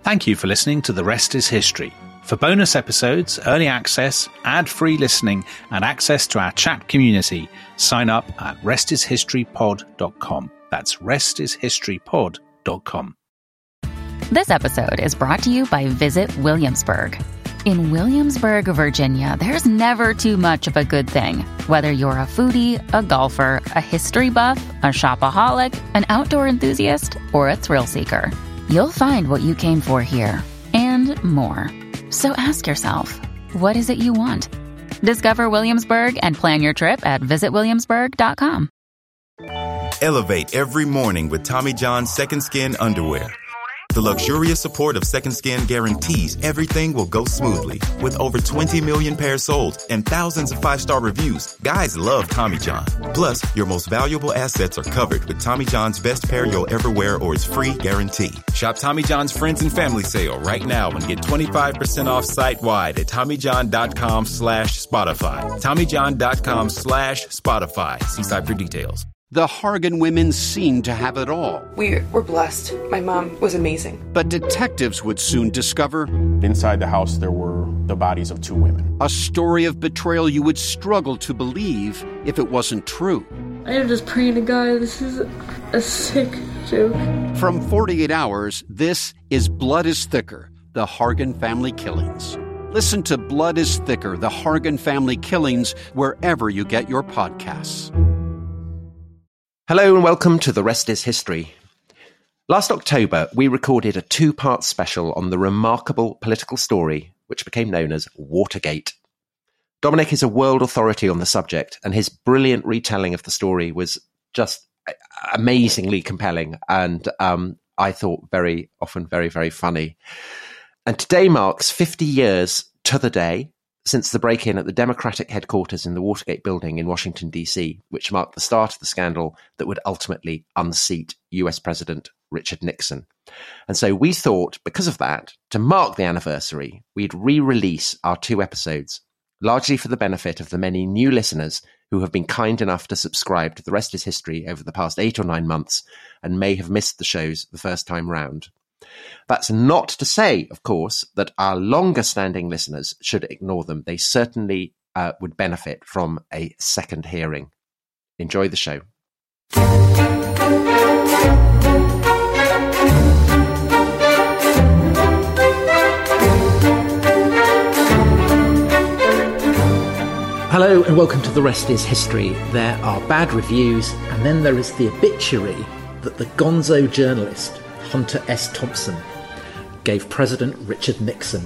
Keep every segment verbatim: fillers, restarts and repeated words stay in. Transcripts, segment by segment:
Thank you for listening to The Rest is History. For bonus episodes, early access, ad-free listening, and access to our chat community, sign up at rest is history pod dot com. That's rest is history pod dot com. This episode is brought to you by Visit Williamsburg. In Williamsburg, Virginia, there's never too much of a good thing. Whether you're a foodie, a golfer, a history buff, a shopaholic, an outdoor enthusiast, or a thrill seeker, you'll find what you came for here and more. So ask yourself, what is it you want? Discover Williamsburg and plan your trip at visit williamsburg dot com. Elevate every morning with Tommy John's Second Skin underwear. The luxurious support of Second Skin guarantees everything will go smoothly. With over twenty million pairs sold and thousands of five-star reviews, guys love Tommy John. Plus, your most valuable assets are covered with Tommy John's best pair you'll ever wear or its free guarantee. Shop Tommy John's Friends and Family Sale right now and get twenty-five percent off site-wide at TommyJohn.com slash Spotify. TommyJohn.com slash Spotify. See site for details. The Hargan women seemed to have it all. We were blessed. My mom was amazing. But detectives would soon discover... inside the house, there were the bodies of two women. A story of betrayal you would struggle to believe if it wasn't true. I am just praying to God, this is a sick joke. From forty-eight hours, this is Blood is Thicker, the Hargan family killings. Listen to Blood is Thicker, the Hargan family killings, wherever you get your podcasts. Hello and welcome to The Rest is History. Last October, we recorded a two-part special on the remarkable political story which became known as Watergate. Dominic is a world authority on the subject, and his brilliant retelling of the story was just amazingly compelling and um, I thought very often very, very funny. And today marks fifty years to the day since the break-in at the Democratic headquarters in the Watergate building in Washington, D C, which marked the start of the scandal that would ultimately unseat U S President Richard Nixon. And so we thought, because of that, to mark the anniversary, we'd re-release our two episodes, largely for the benefit of the many new listeners who have been kind enough to subscribe to The Rest is History over the past eight or nine months and may have missed the shows the first time round. That's not to say, of course, that our longer-standing listeners should ignore them. They certainly uh, would benefit from a second hearing. Enjoy the show. Hello and welcome to The Rest is History. There are bad reviews, and then there is the obituary that the gonzo journalist Hunter S. Thompson gave President Richard Nixon.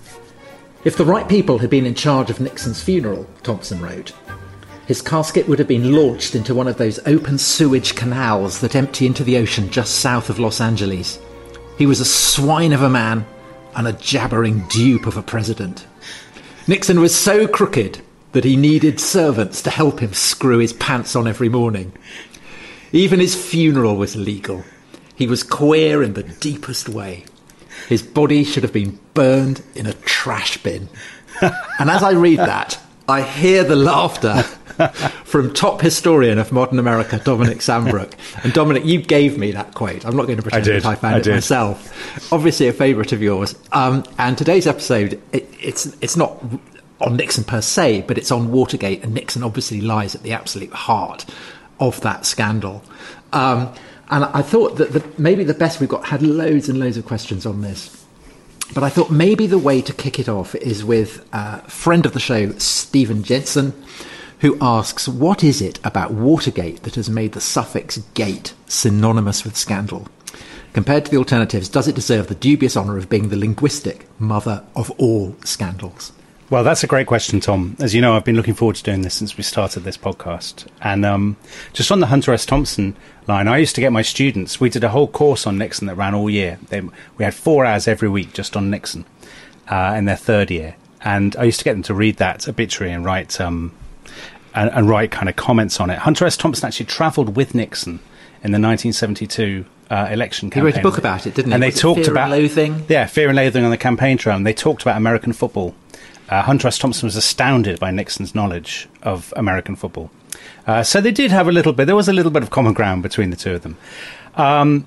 If the right people had been in charge of Nixon's funeral, Thompson wrote, his casket would have been launched into one of those open sewage canals that empty into the ocean just south of Los Angeles. He was a swine of a man and a jabbering dupe of a president. Nixon was so crooked that he needed servants to help him screw his pants on every morning. Even his funeral was illegal. He was queer in the deepest way. His body should have been burned in a trash bin. And as I read that, I hear the laughter from top historian of modern America, Dominic Sambrook. And Dominic, you gave me that quote. I'm not going to pretend I that I found I it did. myself. Obviously a favourite of yours. Um, and today's episode, it, it's it's not on Nixon per se, but it's on Watergate. And Nixon obviously lies at the absolute heart of that scandal. Um And I thought that the, maybe the best we've got had loads and loads of questions on this. But I thought maybe the way to kick it off is with a friend of the show, Stephen Jensen, who asks, what is it about Watergate that has made the suffix gate synonymous with scandal? Compared to the alternatives, does it deserve the dubious honour of being the linguistic mother of all scandals? Well, that's a great question, Tom. As you know, I've been looking forward to doing this since we started this podcast. And um, just on the Hunter S. Thompson line, I used to get my students, we did a whole course on Nixon that ran all year. They, we had four hours every week just on Nixon uh, in their third year. And I used to get them to read that obituary and write um, and, and write kind of comments on it. Hunter S. Thompson actually travelled with Nixon in the nineteen seventy-two uh, election campaign. He wrote a book about it, didn't he? And they Was talked Fear about and Loathing. Yeah, Fear and Loathing on the campaign trail. And they talked about American football. Uh, Hunter S. Thompson was astounded by Nixon's knowledge of American football. Uh, so they did have a little bit, there was a little bit of common ground between the two of them. Um,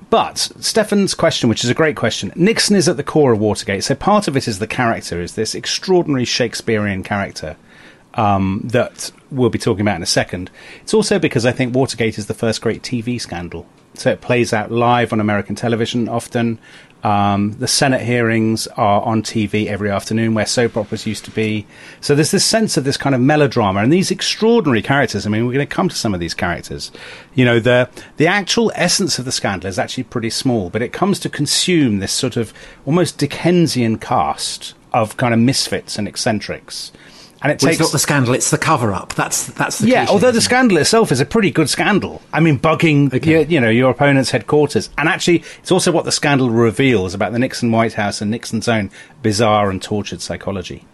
but Stefan's question, which is a great question, Nixon is at the core of Watergate. So part of it is the character, is this extraordinary Shakespearean character um, that we'll be talking about in a second. It's also because I think Watergate is the first great T V scandal. So it plays out live on American television often. Um, the Senate hearings are on T V every afternoon, where soap operas used to be. So there's this sense of this kind of melodrama and these extraordinary characters. I mean, we're going to come to some of these characters. You know, the the actual essence of the scandal is actually pretty small, but it comes to consume this sort of almost Dickensian cast of kind of misfits and eccentrics. And it well, takes it's not the scandal; it's the cover-up. That's that's the yeah. cliche, Although the it? scandal itself is a pretty good scandal. I mean, bugging okay. your, you know your opponent's headquarters, and actually, it's also what the scandal reveals about the Nixon White House and Nixon's own bizarre and tortured psychology.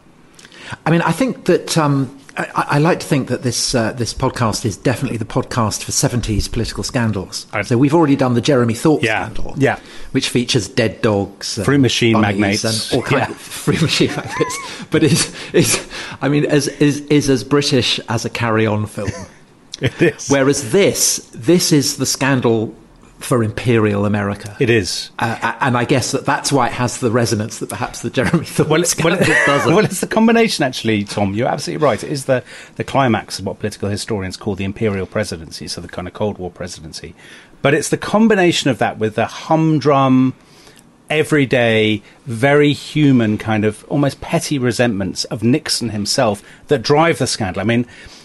I mean, I think that um, I, I like to think that this uh, this podcast is definitely the podcast for seventies political scandals. I, so we've already done the Jeremy Thorpe yeah, scandal, yeah. which features dead dogs, fruit machine magnates, and all kinds yeah. of fruit machine magnates. But is is I mean, is is is as British as a Carry On film. It is. Whereas this this is the scandal for Imperial America. It is. Uh, and I guess that that's why it has the resonance that perhaps the Jeremy Thorpe well, scandal well, doesn't. Well, it's the combination, actually, Tom. You're absolutely right. It is the, the climax of what political historians call the Imperial Presidency, so the kind of Cold War presidency. But it's the combination of that with the humdrum, everyday, very human kind of almost petty resentments of Nixon himself that drive the scandal. I mean,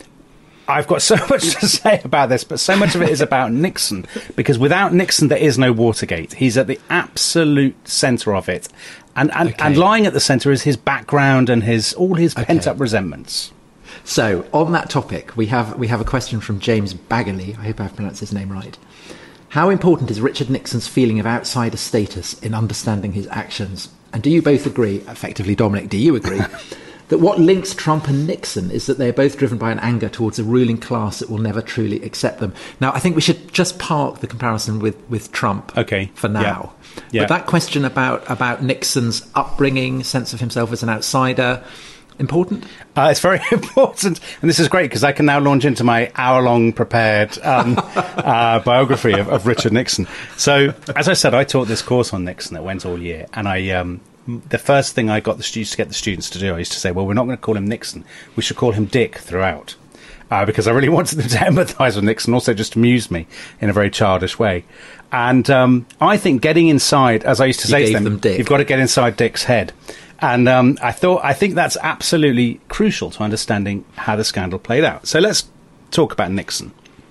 I've got so much to say about this, but so much of it is about Nixon, because without Nixon, there is no Watergate. He's at the absolute centre of it. And and, okay. and lying at the centre is his background and his all his okay. pent-up resentments. So, on that topic, we have we have a question from James Bagley. I hope I've pronounced his name right. How important is Richard Nixon's feeling of outsider status in understanding his actions? And do you both agree, effectively, Dominic, do you agree, that what links Trump and Nixon is that they're both driven by an anger towards a ruling class that will never truly accept them? Now, I think we should just park the comparison with, with Trump okay. for now. Yeah. Yeah. But that question about, about Nixon's upbringing, sense of himself as an outsider, important? Uh, it's very important. And this is great because I can now launch into my hour-long prepared um, uh, biography of, of Richard Nixon. So, as I said, I taught this course on Nixon that went all year, and I... Um, the first thing I got the students to get the students to do, I used to say, well, we're not going to call him Nixon. We should call him Dick throughout. Uh, because I really wanted them to empathise with Nixon, also just amuse me in a very childish way. And um, I think getting inside, as I used to you say gave to them, them Dick. You've got to get inside Dick's head. And um, I thought, I think that's absolutely crucial to understanding how the scandal played out. So let's talk about Nixon.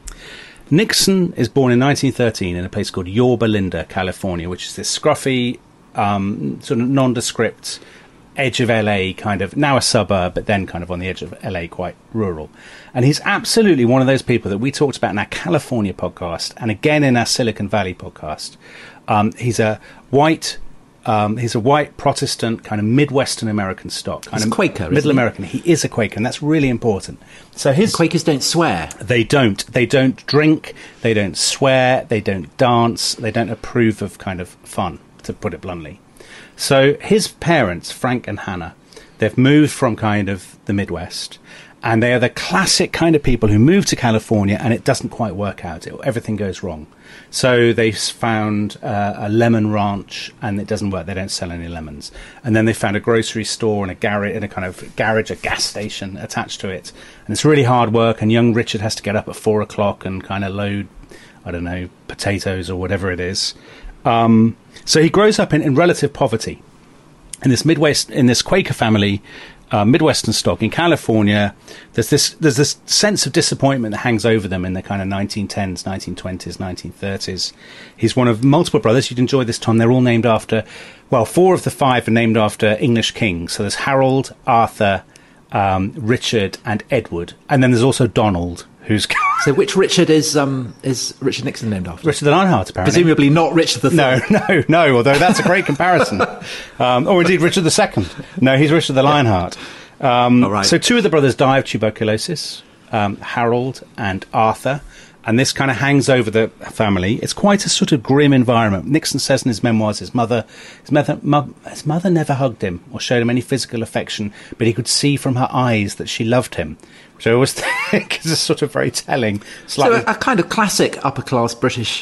Nixon is born in nineteen thirteen in a place called Yorba Linda, California, which is this scruffy, Um, sort of nondescript edge of L A, kind of now a suburb, but then kind of on the edge of L A, quite rural. And he's absolutely one of those people that we talked about in our California podcast and again in our Silicon Valley podcast. Um, he's a white, um, he's a white Protestant kind of Midwestern American stock, kind he's of a Quaker, Middle isn't he? American. He is a Quaker, and that's really important. So his and Quakers don't swear. They don't. They don't drink. They don't swear. They don't dance. They don't approve of kind of fun, to put it bluntly. So his parents, Frank and Hannah, they've moved from kind of the Midwest, and they are the classic kind of people who move to California and it doesn't quite work out. It, everything goes wrong. So they found uh, a lemon ranch and it doesn't work. They don't sell any lemons. And then they found a grocery store and a garage, and a kind of garage, a gas station attached to it. And it's really hard work, and young Richard has to get up at four o'clock and kind of load, I don't know, potatoes or whatever it is. Um, so he grows up in, in relative poverty in this Midwest, in this Quaker family, uh, Midwestern stock in California. There's this there's this sense of disappointment that hangs over them in the kind of nineteen tens, nineteen twenties, nineteen thirties. He's one of multiple brothers. You'd enjoy this, Tom. They're all named after, well, four of the five are named after English kings. So there's Harold, Arthur, um, Richard, and Edward, and then there's also Donald, who's so which Richard is um, is Richard Nixon named after? Richard the Lionheart, apparently. Presumably not Richard the Third. No, no, no. Although that's a great comparison. Um, or indeed Richard the Second. No, he's Richard the Lionheart. Um, All right. So two of the brothers die of tuberculosis, um, Harold and Arthur, and this kind of hangs over the family. It's quite a sort of grim environment. Nixon says in his memoirs his mother, his mother, mo- his mother never hugged him or showed him any physical affection, but he could see from her eyes that she loved him. Which I always think is a sort of very telling. So Slightly... a, a kind of classic upper-class British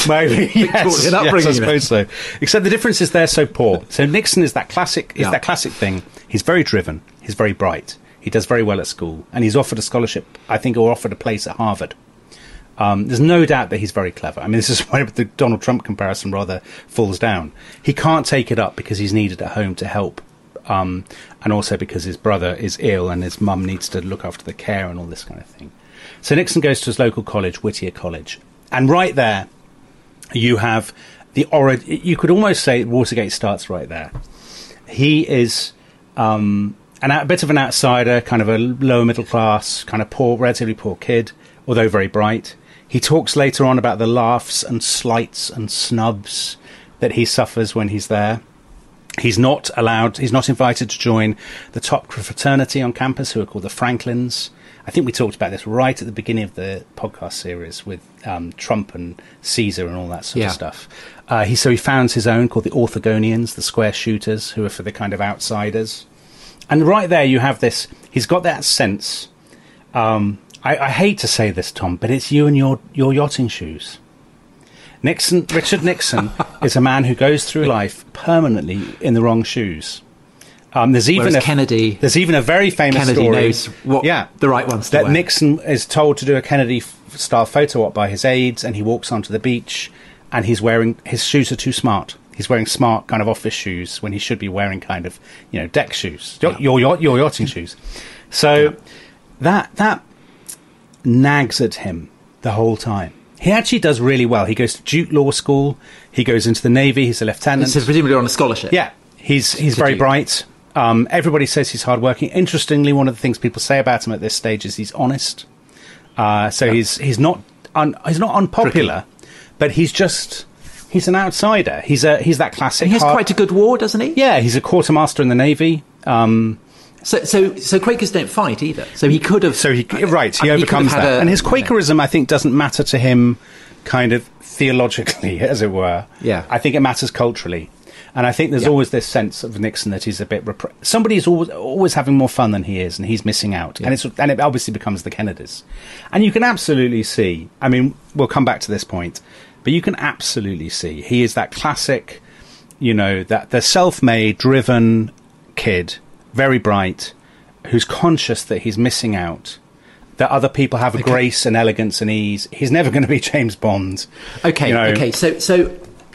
Maybe, yes, Victorian upbringing. yes, I suppose so. Except the difference is they're so poor. So Nixon is that classic, is Yeah. that classic thing. He's very driven. He's very bright. He does very well at school, and he's offered a scholarship, I think, or offered a place at Harvard. Um, there's no doubt that he's very clever. I mean, this is why the Donald Trump comparison rather falls down. He can't take it up because he's needed at home to help, um, and also because his brother is ill and his mum needs to look after the care and all this kind of thing. So Nixon goes to his local college, Whittier College, and right there you have the ori- you could almost say Watergate starts right there. He is um, an, a bit of an outsider, kind of a lower middle class, kind of poor, relatively poor kid, although very bright. He talks later on about the laughs and slights and snubs that he suffers when he's there. He's not allowed, he's not invited to join the top fraternity on campus, who are called the Franklins. I think we talked about this right at the beginning of the podcast series with um, Trump and Caesar and all that sort Yeah. of stuff. Uh, he So he founds his own called the Orthogonians, the square shooters, who are for the kind of outsiders. And right there you have this, he's got that sense... Um, I, I hate to say this, Tom, but it's you and your, your yachting shoes. Nixon, Richard Nixon is a man who goes through life permanently in the wrong shoes. Um, there's even Whereas a, Kennedy, there's even a very famous Kennedy story. knows what yeah, the right ones to that wear. Nixon is told to do a Kennedy-style photo op by his aides, and he walks onto the beach, and he's wearing his shoes are too smart. He's wearing smart kind of office shoes when he should be wearing kind of you know deck shoes, your your, your, your yachting shoes. So Yeah. that that. nags at him the whole time. He actually does really well. He goes to Duke Law School. He goes into the Navy. He's a lieutenant. This is presumably on a scholarship. Yeah, he's he's To very Duke. bright. Um, everybody says he's hardworking. Interestingly, one of the things people say about him at this stage is he's honest. Uh, so he's he's not un, he's not unpopular, but he's just he's an outsider. He's a he's that classic. And he has hard- quite a good war, doesn't he? yeah. He's a quartermaster in the Navy. Um, So, so, so Quakers don't fight either. So he could have. So he right, he I mean, overcomes could have had that, a- and his Quakerism, I think, doesn't matter to him, kind of theologically, as it were. Yeah. I think it matters culturally, and I think there's Yeah. always this sense of Nixon that he's a bit repre- somebody's always always having more fun than he is, and he's missing out, Yeah. and it's and it obviously becomes the Kennedys, and you can absolutely see. I mean, we'll come back to this point, but you can absolutely see he is that classic, you know, that the self-made, driven kid, very bright, who's conscious that he's missing out, that other people have a Okay. grace and elegance and ease. He's never going to be James Bond. Okay, you know. okay. So, so,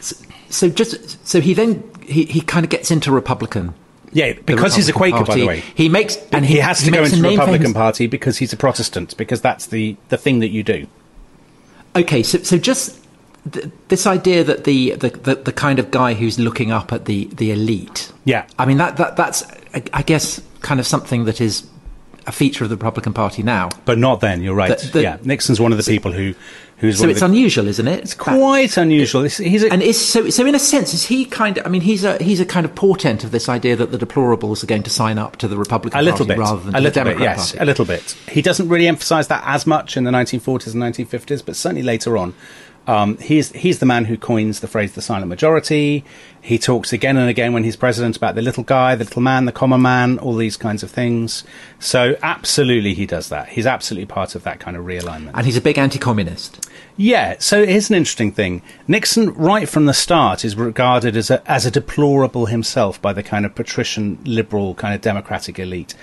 so just so he then he, he kind of gets into Republican. Yeah, the because he's a Republican Quaker, by the Party. way. He makes and he, has to go makes into a the name for Republican him- Party because he's a Protestant, because that's the, the thing that you do. Okay, so so just th- this idea that the, the, the, the kind of guy who's looking up at the, the elite. Yeah. I mean that, that that's I, I guess kind of something that is a feature of the Republican Party now. But not then, you're right. The- the- yeah, Nixon's one of the people who... who's So one it's of the, unusual, isn't it? It's quite unusual. It's, he's a, And is so so in a sense is he kind of I mean he's a he's a kind of portent of this idea that the deplorables are going to sign up to the Republican a little Party bit, rather than a to the little bit, Democrat yes, Party. a little bit. He doesn't really emphasise that as much in the nineteen forties and nineteen fifties, but certainly later on. Um, he's he's the man who coins the phrase "the silent majority." He talks again and again when he's president about the little guy, the little man, the common man, all these kinds of things. So absolutely, he does that. He's absolutely part of that kind of realignment. And he's a big anti-communist. Yeah, so here's an interesting thing. Nixon, right from the start, is regarded as a, as a deplorable himself by the kind of patrician, liberal, kind of democratic elite.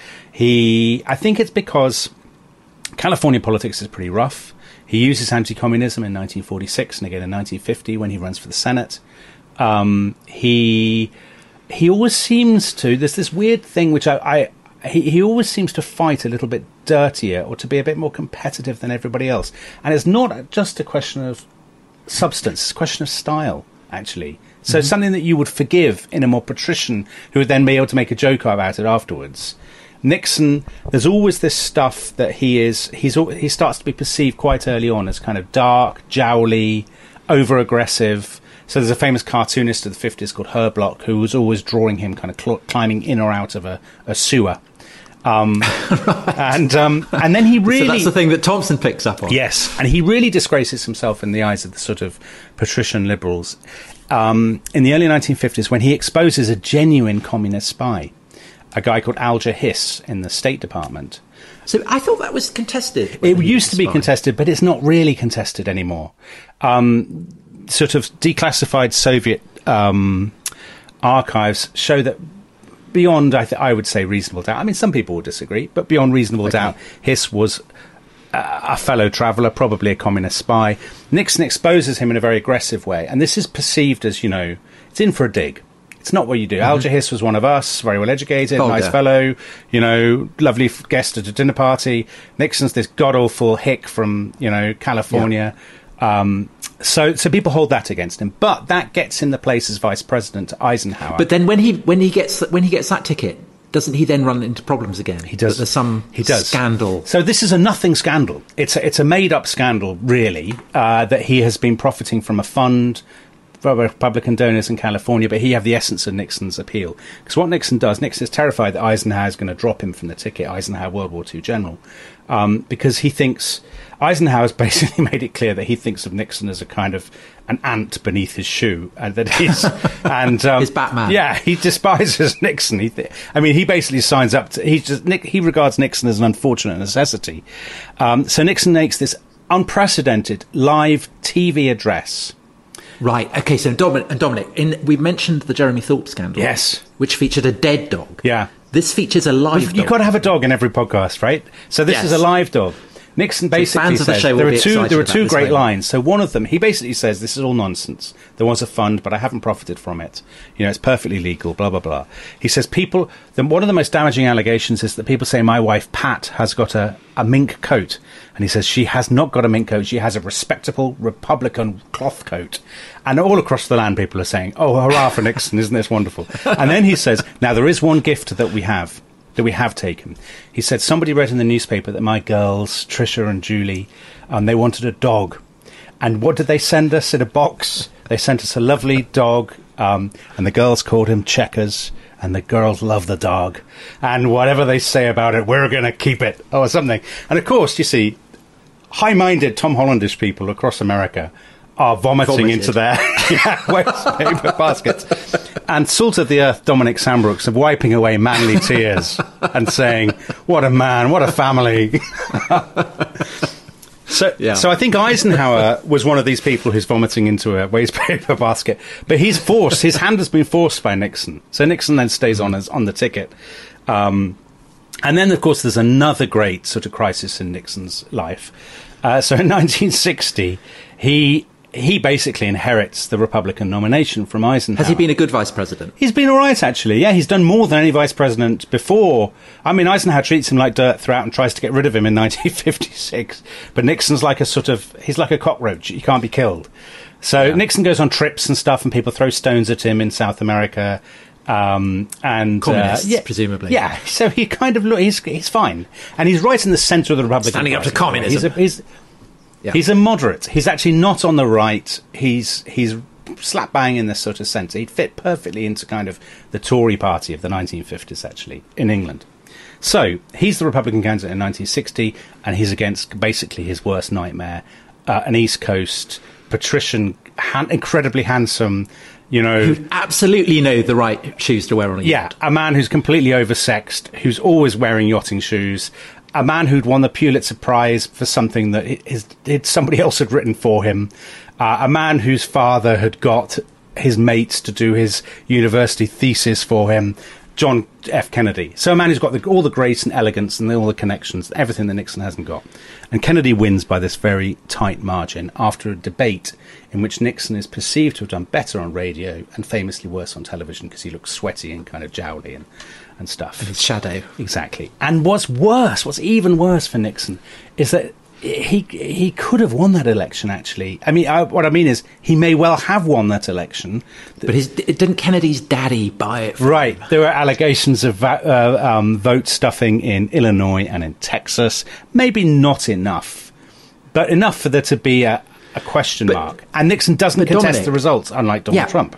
He, I think it's because California politics is pretty rough. He uses anti-communism in nineteen forty-six and again in nineteen fifty when he runs for the Senate. Um, he he always seems to, there's this weird thing which I... I He, he always seems to fight a little bit dirtier or to be a bit more competitive than everybody else. And it's not just a question of substance, it's a question of style, actually. So Mm-hmm. something that you would forgive in a more patrician who would then be able to make a joke about it afterwards. Nixon, there's always this stuff that he is, he's al- he starts to be perceived quite early on as kind of dark, jowly, over-aggressive. So there's a famous cartoonist of the fifties called Herblock who was always drawing him kind of cl- climbing in or out of a, a sewer. Um, and um, and then he really... So that's the thing that Thompson picks up on. Yes, and he really disgraces himself in the eyes of the sort of patrician liberals um, in the early nineteen fifties when he exposes a genuine communist spy, a guy called Alger Hiss in the State Department. So I thought that was contested. It whether he used was to be a spy. contested, but it's not really contested anymore. Um, sort of declassified Soviet um, archives show that beyond, I, th- I would say, reasonable doubt. I mean, some people will disagree, but beyond reasonable okay. doubt, Hiss was uh, a fellow traveller, probably a communist spy. Nixon exposes him in a very aggressive way, and this is perceived as, you know, it's in for a dig. It's not what you do. Mm-hmm. Alger Hiss was one of us, very well educated, Vulgar. nice fellow, you know, lovely f- guest at a dinner party. Nixon's this god-awful hick from, you know, California. Yeah. Um, so so people hold that against him. But that gets in the place as vice president to Eisenhower. But then when he when he gets when he gets that ticket, doesn't he then run into problems again? He does. That there's some he does. scandal. So this is a nothing scandal. It's a, it's a made-up scandal, really, uh, that he has been profiting from a fund for Republican donors in California, but he have the essence of Nixon's appeal. Because what Nixon does, Nixon is terrified that Eisenhower is going to drop him from the ticket, Eisenhower, World War Two general, um, because he thinks... Eisenhower's basically made it clear that he thinks of Nixon as a kind of an ant beneath his shoe, and that he's and um, his Batman. Yeah, he despises Nixon. He th- I mean, he basically signs up to. He just Nick, he regards Nixon as an unfortunate necessity. Um, so Nixon makes this unprecedented live T V address. Right. Okay. So Dominic, Dominic in, we mentioned the Jeremy Thorpe scandal. Yes. Which featured a dead dog. Yeah. This features a live. You've, dog. You've got to have a dog in every podcast, right? So this yes. is a live dog. Nixon basically so says the there are two there are two great moment. lines. So one of them, he basically says, this is all nonsense. There was a fund, but I haven't profited from it. You know, it's perfectly legal, blah, blah, blah. He says people, then one of the most damaging allegations is that people say my wife, Pat, has got a, a mink coat. And he says she has not got a mink coat. She has a respectable Republican cloth coat. And all across the land, people are saying, oh, hurrah for Nixon, isn't this wonderful? And then he says, now there is one gift that we have. that we have taken. He said, somebody read in the newspaper that my girls, Tricia and Julie, um, they wanted a dog. And what did they send us in a box? They sent us a lovely dog, um, and the girls called him Checkers, and the girls love the dog. And whatever they say about it, we're going to keep it, or something. And of course, you see, high-minded Tom Hollandish people across America are vomiting Vomited. into their yeah, waste paper baskets. And Salt of the Earth Dominic Sambrooks are wiping away manly tears and saying, what a man, what a family. so yeah. so I think Eisenhower was one of these people who's vomiting into a waste paper basket. But he's forced, his hand has been forced by Nixon. So Nixon then stays on as on the ticket. Um, and then, of course, there's another great sort of crisis in Nixon's life. Uh, so in nineteen sixty, he... He basically inherits the Republican nomination from Eisenhower. Has he been a good vice president? He's been all right, actually. Yeah, he's done more than any vice president before. I mean, Eisenhower treats him like dirt throughout and tries to get rid of him in nineteen fifty-six. But Nixon's like a sort of... He's like a cockroach. He can't be killed. So yeah. Nixon goes on trips and stuff, and people throw stones at him in South America. Um, and Communists, uh, yeah, presumably. Yeah, so he kind of... look. He's, he's fine. And he's right in the centre of the Republican Standing Party. up to communism. He's a... He's, Yeah. He's a moderate. He's actually not on the right. He's he's slap bang in this sort of sense. He'd fit perfectly into kind of the Tory party of the nineteen fifties, actually, in England. So he's the Republican candidate in nineteen sixty, and he's against basically his worst nightmare, uh, an East Coast patrician, han- incredibly handsome, you know... Who absolutely know the right shoes to wear on a yacht. Yeah, a man who's completely oversexed, who's always wearing yachting shoes... A man who'd won the Pulitzer Prize for something that his, his, somebody else had written for him. Uh, a man whose father had got his mates to do his university thesis for him. John F. Kennedy. So a man who's got the, all the grace and elegance and all the connections, everything that Nixon hasn't got. And Kennedy wins by this very tight margin after a debate in which Nixon is perceived to have done better on radio and famously worse on television because he looks sweaty and kind of jowly and, and stuff. And his shadow. Exactly. And what's worse, what's even worse for Nixon, is that he he could have won that election, actually. I mean, I, what I mean is, he may well have won that election. But his, didn't Kennedy's daddy buy it? Right. Him? There were allegations of uh, um, vote stuffing in Illinois and in Texas. Maybe not enough, but enough for there to be a, a question but, mark. And Nixon doesn't contest Dominic, the results, unlike Donald yeah. Trump.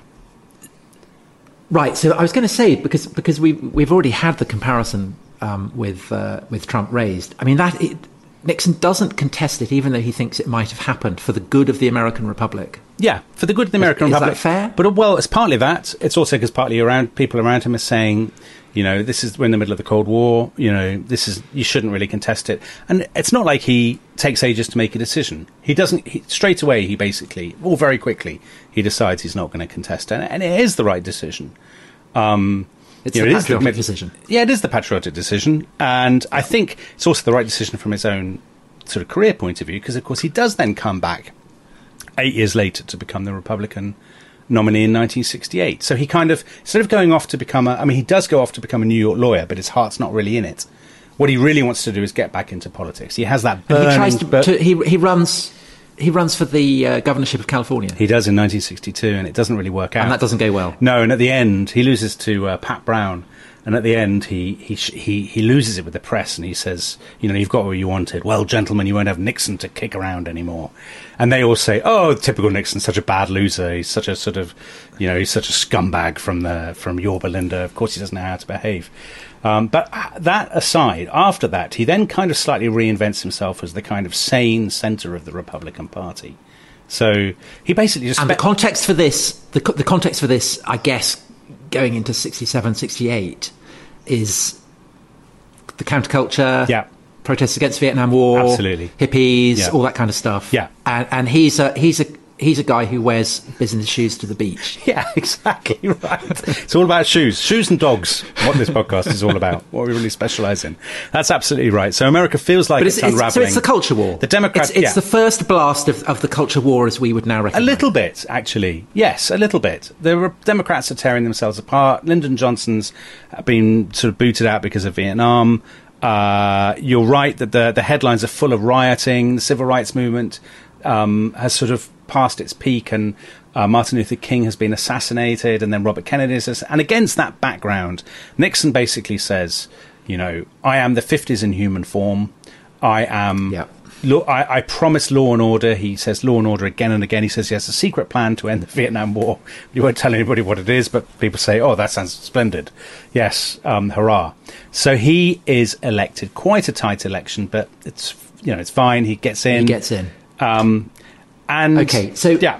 Right. So I was going to say, because because we we've already had the comparison um, with uh, with Trump raised. I mean, that... It, Nixon doesn't contest it, even though he thinks it might have happened for the good of the American Republic. Yeah, for the good of the American is, Republic. Is that fair? But, well, it's partly that. It's also because partly around people around him are saying, You know, this is we're in the middle of the Cold War. You know, this is you shouldn't really contest it. And it's not like he takes ages to make a decision. He doesn't he, straight away. He basically, or very quickly, he decides he's not going to contest it, and it is the right decision. Um, it's you the know, it patriotic is the, decision. Yeah, it is the patriotic decision, and I think it's also the right decision from his own sort of career point of view, because of course he does then come back eight years later to become the Republican nominee in nineteen sixty-eight. So he kind of, instead of going off to become a, I mean, he does go off to become a New York lawyer, but his heart's not really in it. What he really wants to do is get back into politics. He has that burning... And he tries to, bur- to he, he runs... He runs for the uh, governorship of California. He does in nineteen sixty-two, and it doesn't really work out. And that doesn't go well. No, and at the end, he loses to uh, Pat Brown. And at the end, he, he he he loses it with the press, and he says, you know, you've got what you wanted. Well, gentlemen, you won't have Nixon to kick around anymore. And they all say, oh, typical Nixon, such a bad loser. He's such a sort of, you know, he's such a scumbag from the from Yorba Linda. Of course, he doesn't know how to behave. Um, but that aside, after that, he then kind of slightly reinvents himself as the kind of sane centre of the Republican Party. So he basically just... And spe- the context for this, the, the context for this, I guess, going into sixty-seven, sixty-eight, is the counterculture, yeah. protests against the Vietnam War, absolutely, hippies, yeah. all that kind of stuff. Yeah, and, and he's a he's a he's a guy who wears business shoes to the beach. Yeah, exactly right. It's all about shoes, shoes and dogs. What this podcast is all about, what we really specialise in. That's absolutely right. So America feels like but it's, it's unravelling. So it's the culture war. The Democrats. It's, it's yeah. the first blast of, of the culture war as we would now recognise. A little bit, actually. Yes, a little bit. The Re- Democrats are tearing themselves apart. Lyndon Johnson's been sort of booted out because of Vietnam. Uh, you're right that the the headlines are full of rioting. The civil rights movement um, has sort of past its peak, and uh, Martin Luther King has been assassinated, and then Robert Kennedy is. And against that background, Nixon basically says, you know, I am the fifties in human form. I am. Yeah. Law, I, I promise law and order. He says law and order again and again. He says he has a secret plan to end the Vietnam War. He won't tell anybody what it is, but people say, oh, that sounds splendid. Yes, um, hurrah. So he is elected. Quite a tight election, but it's, you know, it's fine. He gets in. He gets in. Um, and okay, so yeah.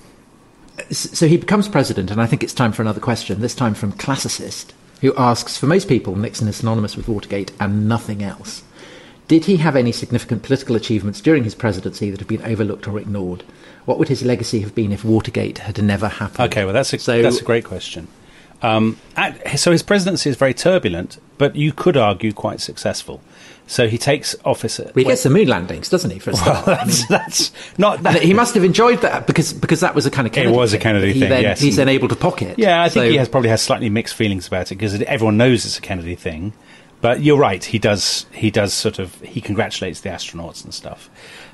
So he becomes president, and I think it's time for another question, this time from Classicist, who asks, for most people, Nixon is synonymous with Watergate and nothing else. Did he have any significant political achievements during his presidency that have been overlooked or ignored? What would his legacy have been if Watergate had never happened? Okay, well, that's a, so, that's a great question. Um, at, so his presidency is very turbulent, but you could argue quite successful. So he takes office... Well, he gets the moon landings, doesn't he, for a start? Well, that's, that's not... And he must have enjoyed that, because because that was a kind of Kennedy It was a thing. Kennedy he thing, then, yes. He's then able to pocket. Yeah, I think so, he has probably has slightly mixed feelings about it, because everyone knows it's a Kennedy thing. But you're right, he does He does sort of... He congratulates the astronauts and stuff.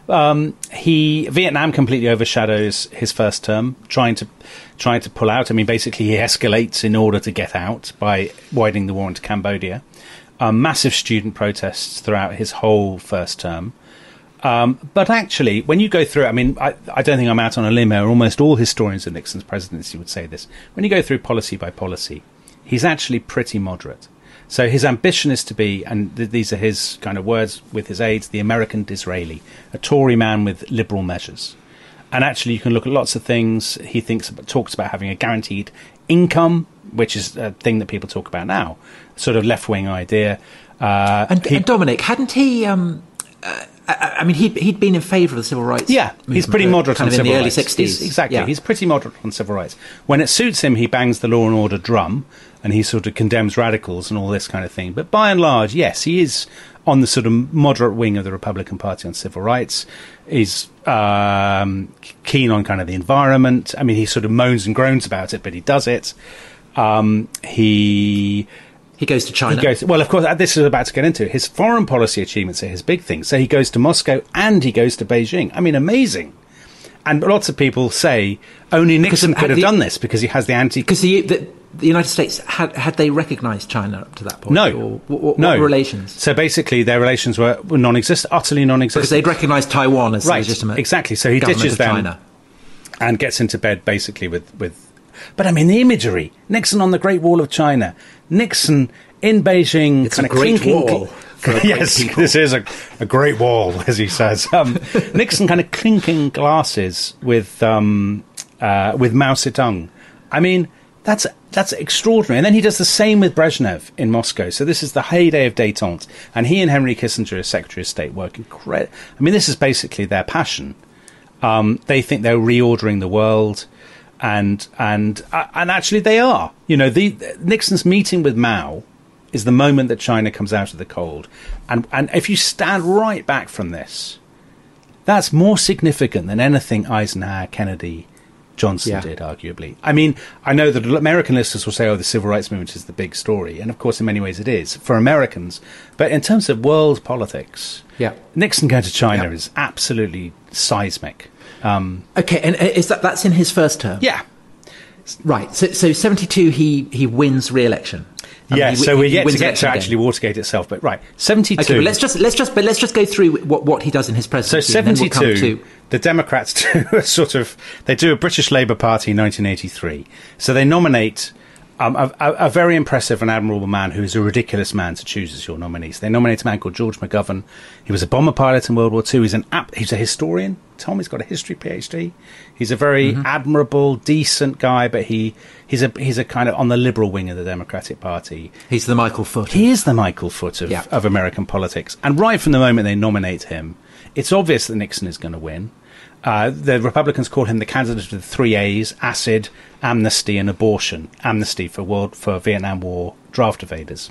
Um, he Vietnam completely overshadows his first term, trying to trying to pull out. I mean, basically, he escalates in order to get out by widening the war into Cambodia. Um, massive student protests throughout his whole first term. Um, but actually, when you go through it, I mean, I, I don't think I'm out on a limb here. Almost all historians of Nixon's presidency would say this. When you go through policy by policy, he's actually pretty moderate. So his ambition is to be, and th- these are his kind of words with his aides, the American Disraeli, a Tory man with liberal measures. And actually, you can look at lots of things. He thinks talks about having a guaranteed income, which is a thing that people talk about now, sort of left-wing idea. Uh, and, he, and Dominic, hadn't he... Um, uh, I, I mean, he'd, he'd been in favour of the civil rights Yeah, he's pretty moderate kind on of in civil the early rights. sixties. He's, exactly, yeah. he's pretty moderate on civil rights. When it suits him, he bangs the law and order drum, and he sort of condemns radicals and all this kind of thing. But by and large, yes, he is on the sort of moderate wing of the Republican Party on civil rights. He's um, keen on kind of the environment. I mean, he sort of moans and groans about it, but he does it. Um, he... He goes to China. He goes, well, of course, this is about to get into. His foreign policy achievements are his big thing. So he goes to Moscow and he goes to Beijing. I mean, amazing. And lots of people say only Nixon could have the, done this because he has the anti... Because the, the, the United States, had had they recognised China up to that point? No. Or, what, no. What relations? So basically their relations were, were non-existent, utterly non-existent. Because they'd recognised Taiwan as right, the legitimate exactly. So he government ditches of them China. And gets into bed basically with, with... But I mean, the imagery. Nixon on the Great Wall of China. Nixon... in Beijing, it's kind a of great clinking, wall. Yes, this is a, a great wall, as he says. Um, Nixon kind of clinking glasses with um, uh, with Mao Zedong. I mean, That's that's extraordinary. And then he does the same with Brezhnev in Moscow. So this is the heyday of détente. And he and Henry Kissinger as Secretary of State work incredible. I mean, this is basically their passion. Um, they think they're reordering the world, and and uh, and actually they are. You know, the Nixon's meeting with Mao is the moment that China comes out of the cold. And and if you stand right back from this, that's more significant than anything Eisenhower, Kennedy, Johnson yeah. did, arguably. I mean, I know that American listeners will say, oh, the civil rights movement is the big story. And, of course, in many ways it is for Americans. But in terms of world politics, yeah. Nixon going to China yeah. is absolutely seismic. Um, OK, and is that that's in his first term? Yeah. Right. So, so seventy-two, he, he wins re-election. Yeah, I mean, so he, we're he yet to get to again. actually Watergate itself, but right, seventy-two. Okay, but let's just let's just but let's just go through what, what he does in his presidency. So seventy-two, we'll to... the Democrats do a sort of they do a British Labour Party in nineteen eighty-three. So they nominate um, a, a, a very impressive and admirable man who is a ridiculous man to choose as your nominee. So they nominate a man called George McGovern. He was a bomber pilot in World War Two. He's an ap- he's a historian. Tom, he's got a history PhD. He's a very mm-hmm. admirable, decent guy, but he he's a he's a kind of on the liberal wing of the Democratic Party. He's the Michael Foot. He is the Michael Foot of, yeah. of American politics. And right from the moment they nominate him, it's obvious that Nixon is going to win. Uh, the Republicans call him the candidate of the three A's: acid, amnesty, and abortion. Amnesty for world for Vietnam War draft evaders.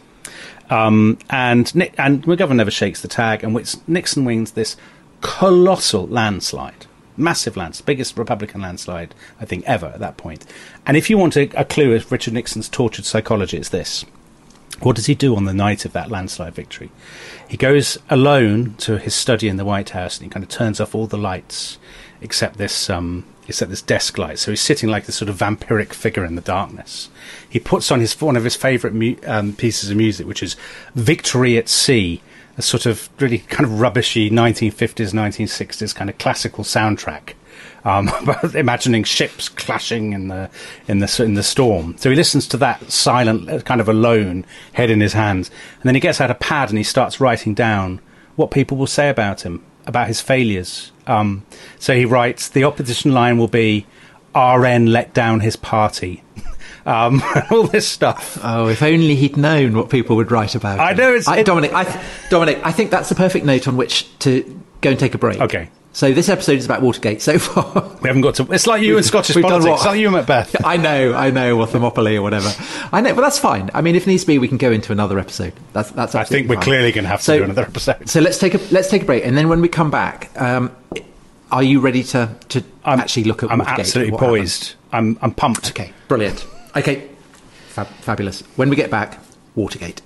Um, and and McGovern never shakes the tag, and which Nixon wins this colossal landslide, massive landslide, biggest Republican landslide I think ever at that point. And if you want a, a clue of Richard Nixon's tortured psychology, it's this: what does he do on the night of that landslide victory? He goes alone to his study in the White House and he kind of turns off all the lights except this um, except this desk light. So he's sitting like this sort of vampiric figure in the darkness. He puts on his one of his favourite mu- um, pieces of music, which is Victory at Sea, a sort of really kind of rubbishy nineteen fifties, nineteen sixties kind of classical soundtrack, um, imagining ships clashing in the in the in the storm. So he listens to that silent, kind of alone, head in his hands, and then he gets out a pad and he starts writing down what people will say about him, about his failures. Um, so he writes, the opposition line will be, R N let down his party. Um, all this stuff. Oh, if only he'd known what people would write about I him. know it's... I, it, Dominic, I th- Dominic, I think that's the perfect note on which to go and take a break. Okay. So this episode is about Watergate so far. We haven't got to... It's like you and Scottish politics. It's like you and Macbeth. I know, I know, or Thermopylae or whatever. I know, but that's fine. I mean, if needs be, we can go into another episode. That's that's I think we're fine. clearly going to have to so, do another episode. So let's take a let's take a break, and then when we come back, um, are you ready to, to I'm, actually look at I'm Watergate? absolutely poised. I'm, I'm pumped. Okay, brilliant. Okay, Fab- fabulous. When we get back, Watergate.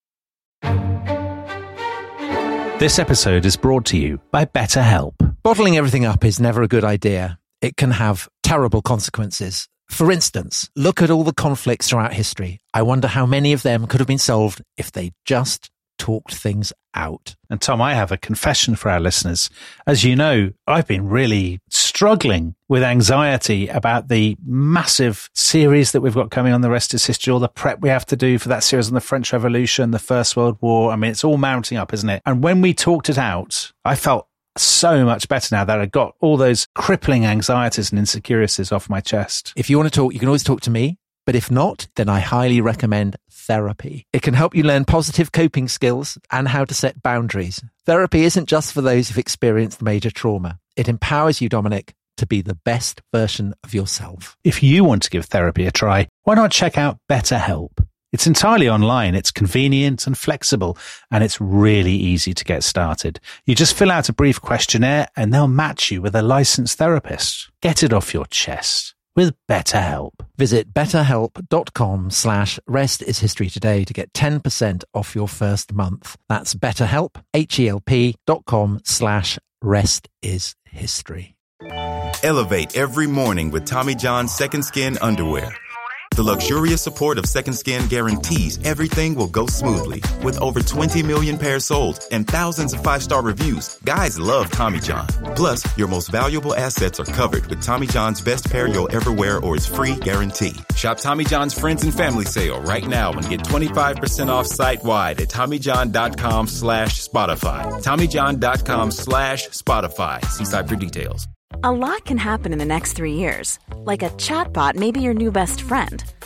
This episode is brought to you by BetterHelp. Bottling everything up is never a good idea. It can have terrible consequences. For instance, look at all the conflicts throughout history. I wonder how many of them could have been solved if they just talked things out. And Tom, I have a confession for our listeners. As you know, I've been really struggling with anxiety about the massive series that we've got coming on The Rest is History, all the prep we have to do for that series on the French Revolution, the First World War. I mean, it's all mounting up, isn't it? And when we talked it out, I felt so much better now that I got all those crippling anxieties and insecurities off my chest. If you want to talk, you can always talk to me. But if not, then I highly recommend therapy. It can help you learn positive coping skills and how to set boundaries. Therapy isn't just for those who've experienced major trauma. It empowers you, Dominic, to be the best version of yourself. If you want to give therapy a try, why not check out BetterHelp? It's entirely online, it's convenient and flexible, and it's really easy to get started. You just fill out a brief questionnaire and they'll match you with a licensed therapist. Get it off your chest with BetterHelp. Visit betterhelp.com slash rest is history today to get ten percent off your first month. That's betterhelp, H-E-L-P dot com slash rest is history. Elevate every morning with Tommy John's Second Skin underwear. The luxurious support of Second Skin guarantees everything will go smoothly. With over twenty million pairs sold and thousands of five-star reviews, guys love Tommy John. Plus, your most valuable assets are covered with Tommy John's best pair you'll ever wear or its free guarantee. Shop Tommy John's Friends and Family Sale right now and get twenty-five percent off site-wide at TommyJohn.com slash Spotify. TommyJohn.com slash Spotify. See site for details. A lot can happen in the next three years. Like a chatbot may be your new best friend.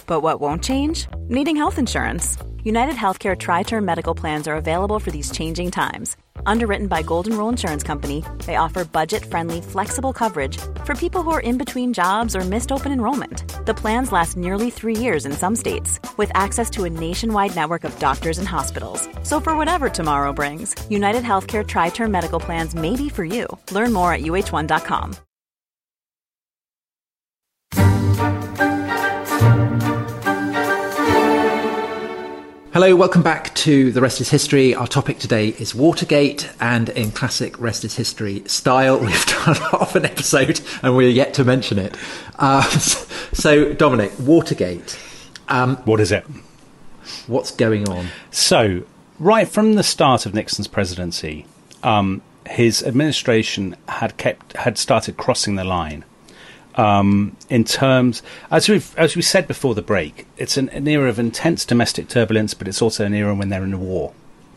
But what won't change? Needing health insurance. United Healthcare Tri-Term Medical Plans are available for these changing times. Underwritten by Golden Rule Insurance Company, they offer budget-friendly, flexible coverage for people who are in between jobs or missed open enrollment. The plans last nearly three years in some states, with access to a nationwide network of doctors and hospitals. So for whatever tomorrow brings, United Healthcare Tri-Term Medical Plans may be for you. Learn more at U H one dot com. Hello, welcome back to The Rest is History. Our topic today is Watergate, and in classic Rest is History style, we've done half an episode and we're yet to mention it. Uh, so, Dominic, Watergate. Um, what is it? What's going on? So, right from the start of Nixon's presidency, um, his administration had kept had started crossing the line. Um, in terms, as we've as we said before the break, it's an, an era of intense domestic turbulence, but it's also an era when they're in a war.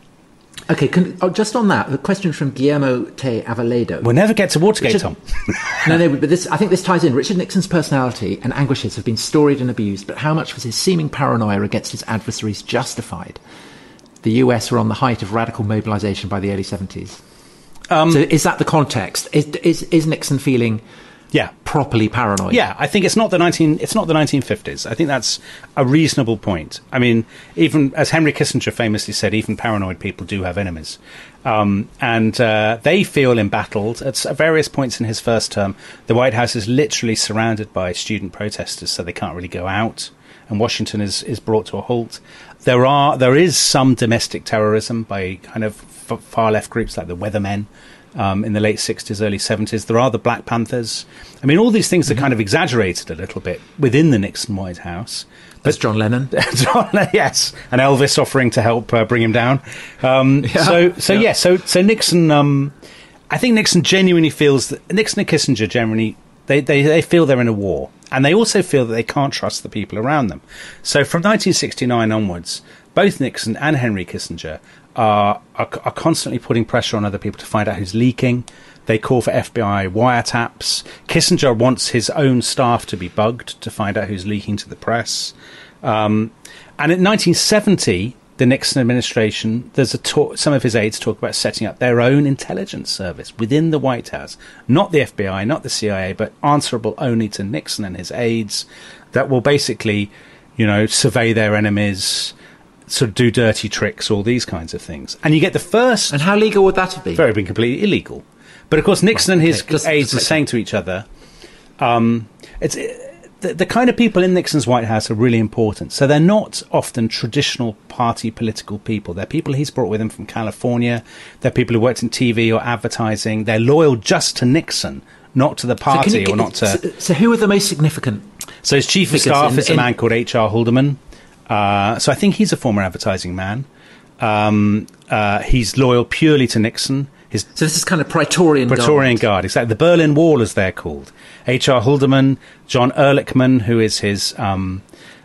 Okay, can, oh, just on that, a question from Guillermo T. Aveledo. We'll never get to Watergate, Richard, Tom. no, no, but this, I think this ties in. Richard Nixon's personality and anguishes have been storied and abused, but how much was his seeming paranoia against his adversaries justified? The U S were on the height of radical mobilisation by the early seventies. Um, so is that the context? Is, is, is Nixon feeling... Yeah, properly paranoid. Yeah, I think it's not the nineteen. It's not the nineteen fifties. I think that's a reasonable point. I mean, even as Henry Kissinger famously said, even paranoid people do have enemies, um, and uh, they feel embattled at various points in his first term. The White House is literally surrounded by student protesters, so they can't really go out, and Washington is is brought to a halt. There are there is some domestic terrorism by kind of f- far left groups like the Weathermen. Um, in the late sixties, early seventies. There are the Black Panthers. I mean, all these things mm-hmm. are kind of exaggerated a little bit within the Nixon White House. There's John Lennon. John, yes, and Elvis offering to help uh, bring him down. Um, yeah. So, so yeah. yeah, so so Nixon. Um, I think Nixon genuinely feels that Nixon and Kissinger generally they, they they feel they're in a war, and they also feel that they can't trust the people around them. So, from nineteen sixty-nine onwards, both Nixon and Henry Kissinger Are, are are constantly putting pressure on other people to find out who's leaking. They call for F B I wiretaps. Kissinger wants his own staff to be bugged to find out who's leaking to the press. Um, and in nineteen seventy, the Nixon administration, there's a talk, some of his aides talk about setting up their own intelligence service within the White House. Not the F B I, not the C I A, but answerable only to Nixon and his aides, that will basically, you know, survey their enemies, sort of do dirty tricks, all these kinds of things. And you get the first... And how legal would that have been? Very been completely illegal. But of course Nixon right, and his okay. just, aides just are saying to each other, um, it's the, the kind of people in Nixon's White House are really important. So they're not often traditional party political people. They're people he's brought with him from California. They're people who worked in T V or advertising. They're loyal just to Nixon, not to the party so you, or not to... So, so who are the most significant? So his chief of staff in, is a in, man called H R Haldeman. Uh, so I think he's a former advertising man. Um, uh, he's loyal purely to Nixon. His so this is kind of Praetorian Guard. Praetorian Guard, exactly. The Berlin Wall, as they're called. H R Haldeman, John Ehrlichman, who is his um,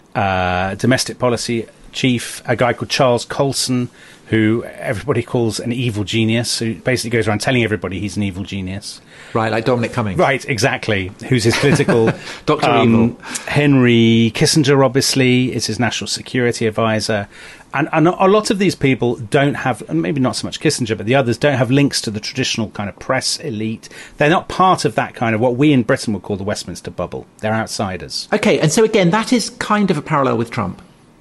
uh, domestic policy chief, a guy called Charles Colson, who everybody calls an evil genius, who basically goes around telling everybody he's an evil genius. Right, like Dominic Cummings. Right, exactly. Who's his political... Doctor um, Evil. Henry Kissinger, obviously, is his national security advisor. And, and a lot of these people don't have, and maybe not so much Kissinger, but the others don't have links to the traditional kind of press elite. They're not part of that kind of what we in Britain would call the Westminster bubble. They're outsiders. Okay, and so again, that is kind of a parallel with Trump.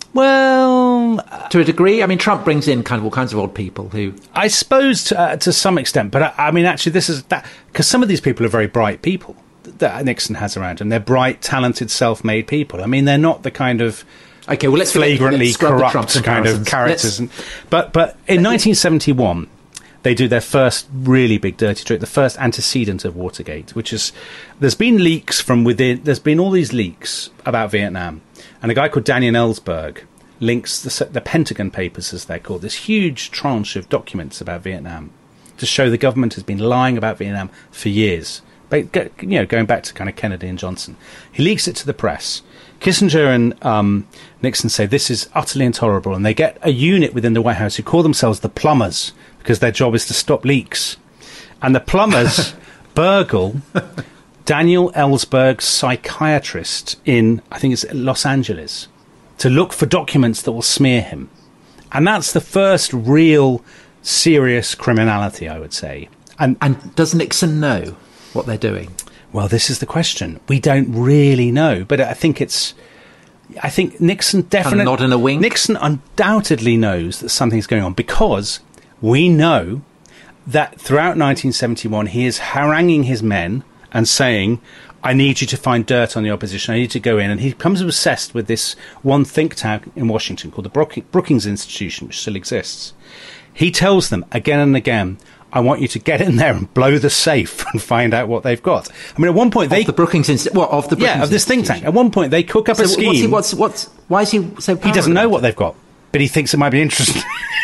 Well, to a degree. I mean, Trump brings in kind of all kinds of odd people who... I suppose to, uh, to some extent, but I, I mean, actually, this is that because some of these people are very bright people that Nixon has around him. They're bright, talented, self-made people. I mean, they're not the kind of okay, well, let's flagrantly let's corrupt kind of characters. And, but but in nineteen seventy-one, they do their first really big dirty trick, the first antecedent of Watergate, which is there's been leaks from within. There's been all these leaks about Vietnam. And a guy called Daniel Ellsberg links the, the Pentagon Papers, as they're called, this huge tranche of documents about Vietnam to show the government has been lying about Vietnam for years, but, you know, going back to kind of Kennedy and Johnson. He leaks it to the press. Kissinger and um, Nixon say this is utterly intolerable, and they get a unit within the White House who call themselves the plumbers because their job is to stop leaks. And the plumbers burgle Daniel Ellsberg's psychiatrist in, I think it's Los Angeles. to look for documents that will smear him. And that's the first real serious criminality, I would say. And, and does Nixon know what they're doing? Well, this is the question. We don't really know, but I think it's... I think Nixon definitely... Kind of nod in a wink? Nixon undoubtedly knows that something's going on, because we know that throughout nineteen seventy-one he is haranguing his men and saying, I need you to find dirt on the opposition, I need to go in. And he becomes obsessed with this one think tank in Washington called the Brookings Institution, which still exists. He tells them again and again, I want you to get in there and blow the safe and find out what they've got. I mean, at one point... Of they the Brookings Institution? What, of the Brookings Yeah, of this think tank. At one point, they cook up so a scheme... What's he, what's, what's, why is he so He doesn't know what they've got, but he thinks it might be interesting.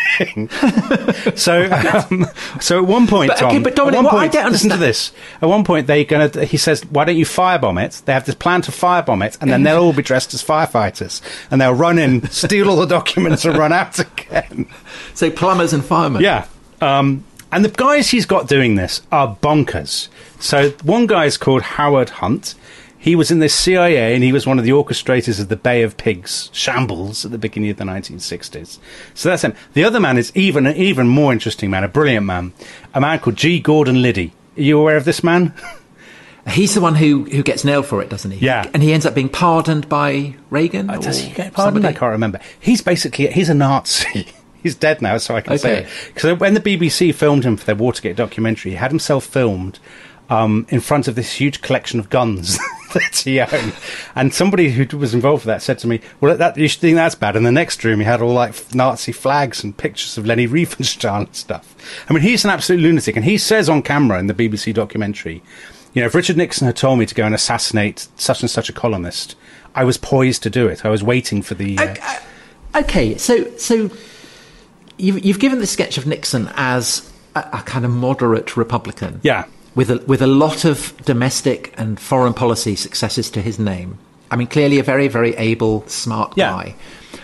so, um, so at one point, but, Tom... okay, but Dominic, at one what point, I don't listen understand... to this. At one point, they gonna, he says, why don't you firebomb it? They have this plan to firebomb it, and then they'll all be dressed as firefighters, and they'll run in, steal all the documents, and run out again. So plumbers and firemen. Yeah. Um... And the guys he's got doing this are bonkers. So one guy is called Howard Hunt. He was in the C I A, and he was one of the orchestrators of the Bay of Pigs shambles at the beginning of the nineteen sixties. So that's him. The other man is even an even more interesting man, a brilliant man, a man called G. Gordon Liddy. Are you aware of this man? He's the one who, who gets nailed for it, doesn't he? Yeah. And he ends up being pardoned by Reagan? Uh, does he get pardoned? I can't remember. He's basically, he's a Nazi. He's dead now, so I can okay. say it. Because when the B B C filmed him for their Watergate documentary, he had himself filmed um, in front of this huge collection of guns that he owned. And somebody who was involved with that said to me, well, that, you should think that's bad. In the next room, he had all like Nazi flags and pictures of Leni Riefenstahl and stuff. I mean, he's an absolute lunatic. And he says on camera in the B B C documentary, you know, if Richard Nixon had told me to go and assassinate such and such a columnist, I was poised to do it. I was waiting for the... Uh, okay, okay, so... so You've, you've given the sketch of Nixon as a, a kind of moderate Republican. Yeah. With a, with a lot of domestic and foreign policy successes to his name. I mean, clearly a very, very able, smart yeah. guy.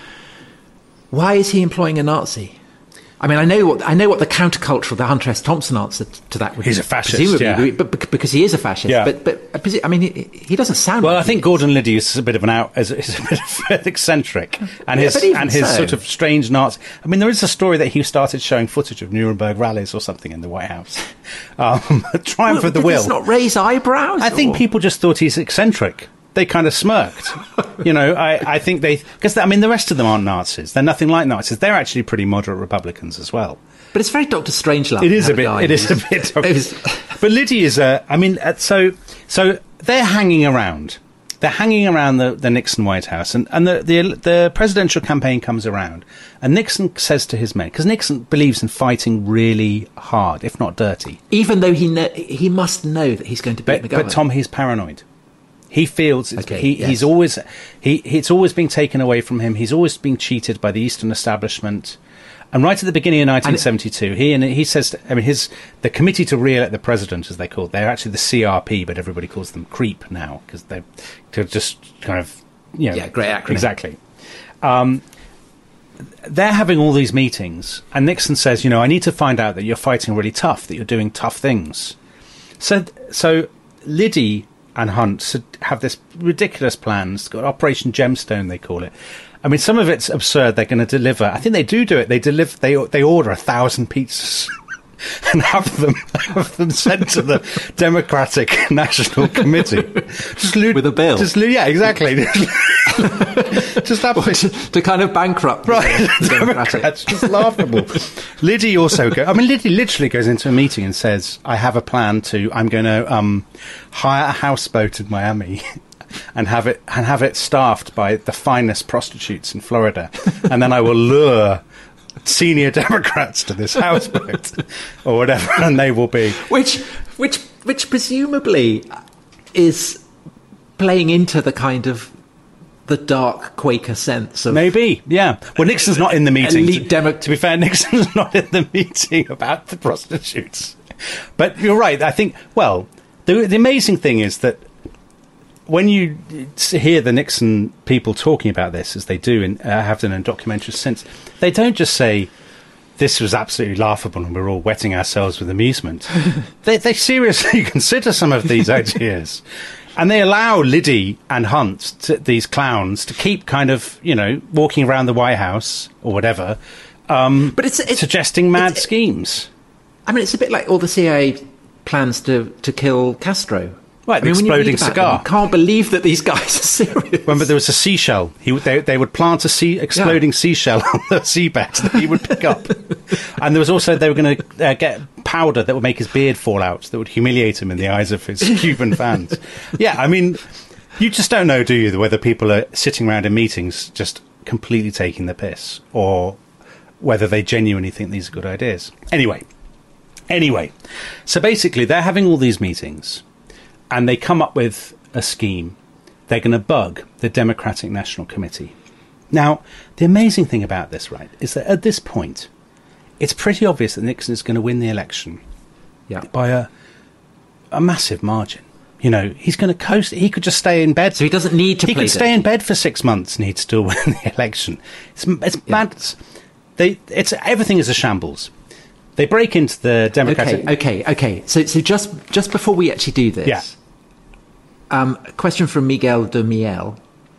Why is he employing a Nazi? I mean, I know what I know what the countercultural, the Hunter S. Thompson answer to that would be. He's a fascist, presumably, yeah. but because he is a fascist. Yeah. But, but I mean, he, he doesn't sound. Well, like I think Gordon Liddy is a bit of an out, is, is a bit of eccentric, and yeah, his and his so. sort of strange Nazi. I mean, there is a story that he started showing footage of Nuremberg rallies or something in the White House. Um, Triumph well, of the did Will. Did this not raise eyebrows? I or? think people just thought he's eccentric. They kind of smirked. you know, I, I think they... Because, I mean, the rest of them aren't Nazis. They're nothing like Nazis. They're actually pretty moderate Republicans as well. But it's very Doctor Strangelove. It is a bit. It is a bit. But Liddy is a... I mean, so so they're hanging around. They're hanging around the, the Nixon White House, and, and the, the the presidential campaign comes around, and Nixon says to his men, because Nixon believes in fighting really hard, if not dirty. Even though he know, he must know that he's going to beat but, the government. But Tom, he's paranoid. He feels it's, okay, he, yes. he's always he it's always being taken away from him. He's always being cheated by the Eastern establishment. And right at the beginning of nineteen seventy-two, he and he says, I mean, his the committee to re-elect the president, as they call it, they're actually the C R P, but everybody calls them CREEP now because they're, they're just kind of, you know, yeah, great acronym. Exactly. Um, they're having all these meetings, and Nixon says, you know, I need to find out that you're fighting really tough, that you're doing tough things. So, so Liddy and Hunt have this ridiculous plan. It's got Operation Gemstone, they call it. I mean, some of it's absurd. They're going to deliver. I think they do do it. They deliver. They they order a thousand pizzas and have them have them sent to the Democratic National Committee. Just loot, with a bill. Just loot, yeah, exactly. Just have to, to kind of bankrupt right. The Democrats. Just laughable. Liddy also goes. I mean, Liddy literally goes into a meeting and says, "I have a plan to. I'm going to um, hire a houseboat in Miami." And have it and have it staffed by the finest prostitutes in Florida, and then I will lure senior Democrats to this houseboat or whatever, and they will be which, which, which presumably is playing into the kind of the dark Quaker sense of maybe, yeah. Well, Nixon's not in the meeting. Elite Demo- to, to be fair, Nixon's not in the meeting about the prostitutes. But you're right. I think. Well, the the amazing thing is that. When you hear the Nixon people talking about this, as they do and uh, have done in documentaries since, they don't just say, this was absolutely laughable and we're all wetting ourselves with amusement. they, they seriously consider some of these ideas. And they allow Liddy and Hunt, to, these clowns, to keep kind of, you know, walking around the White House or whatever, um, but it's, it's suggesting mad it's, schemes. I mean, it's a bit like all the C I A plans to, to kill Castro. Right, I mean, the exploding cigar. Them, you can't believe that these guys are serious. Remember, there was a seashell. He, they, they would plant a sea, exploding yeah. seashell on the seabed that he would pick up. And there was also, they were going to uh, get powder that would make his beard fall out, that would humiliate him in the eyes of his Cuban fans. Yeah, I mean, you just don't know, do you, whether people are sitting around in meetings just completely taking the piss, or whether they genuinely think these are good ideas. Anyway, anyway, so basically they're having all these meetings, and they come up with a scheme. They're going to bug the Democratic National Committee. Now, the amazing thing about this, right, is that at this point, it's pretty obvious that Nixon is going to win the election yeah. by a a massive margin. You know, he's going to coast. He could just stay in bed. So he doesn't need to he play could stay in bed for six months and he'd still win the election. It's, it's yeah. mad. They, it's, everything is a shambles. They break into the Democratic... Okay, okay, okay. So, so just, just before we actually do this... Yeah. Um, a question from Miguel de Miel.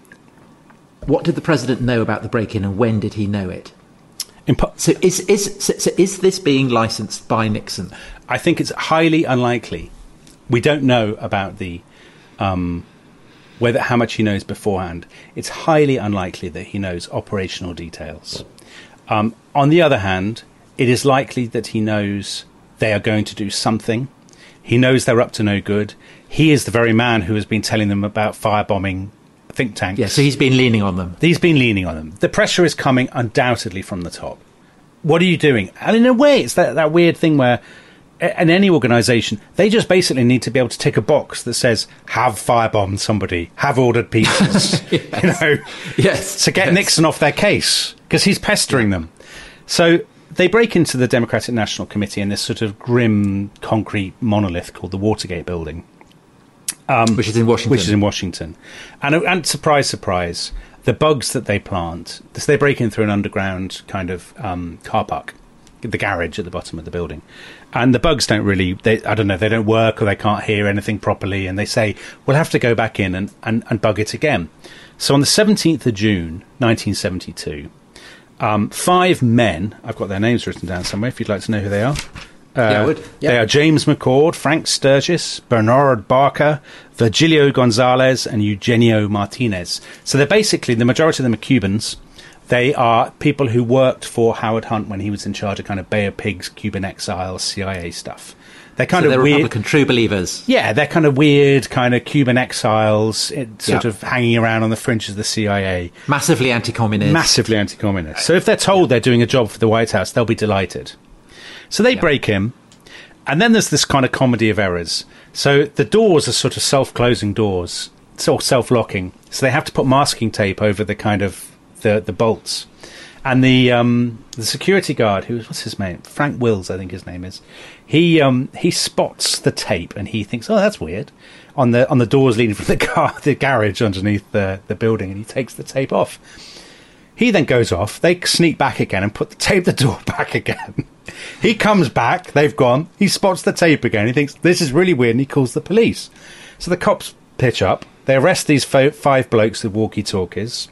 What did the president know about the break-in, and when did he know it? Impo- so, is is so, so is this being licensed by Nixon? I think it's highly unlikely. We don't know about the um, whether how much he knows beforehand. It's highly unlikely that he knows operational details. Um, on the other hand, it is likely that he knows they are going to do something. He knows they're up to no good. He is the very man who has been telling them about firebombing think tanks. Yeah, so he's been leaning on them. He's been leaning on them. The pressure is coming undoubtedly from the top. What are you doing? And in a way, it's that, that weird thing where in any organisation, they just basically need to be able to tick a box that says, have firebombed somebody, have ordered pizzas, yes. you know, yes. to get yes. Nixon off their case, because he's pestering them. So they break into the Democratic National Committee in this sort of grim concrete monolith called the Watergate Building. Um, which is in Washington. Which is in Washington. And, and surprise, surprise, the bugs that they plant, so they break in through an underground kind of um, car park, the garage at the bottom of the building. And the bugs don't really, they, I don't know, they don't work or they can't hear anything properly. And they say, we'll have to go back in and, and, and bug it again. So on the seventeenth of June, nineteen seventy-two, um, five men, I've got their names written down somewhere if you'd like to know who they are. Uh, yeah, I would. Yeah. They are James McCord, Frank Sturgis, Bernard Barker, Virgilio Gonzalez, and Eugenio Martinez. So they're basically, the majority of them are Cubans. They are people who worked for Howard Hunt when he was in charge of kind of Bay of Pigs, Cuban exiles, C I A stuff. They're kind so of they're weird. Republican true believers. Yeah, they're kind of weird, kind of Cuban exiles, it, sort yeah. of hanging around on the fringes of the C I A. Massively anti-communist. Massively anti-communist. So if they're told they're doing a job for the White House, they'll be delighted. So they yeah. break in, and then there's this kind of comedy of errors. So the doors are sort of self-closing doors, it's all self-locking. So they have to put masking tape over the kind of the, the bolts. And the um, the security guard, who what's his name? Frank Wills, I think his name is. He um, he spots the tape and he thinks, oh, that's weird, on the on the doors leading from the car, the garage underneath the, the building, and he takes the tape off. He then goes off. They sneak back again and put the tape the door back again. He comes back. They've gone. He spots the tape again. He thinks this is really weird, and he calls the police. So the cops pitch up. They arrest these fo- five blokes with walkie-talkies,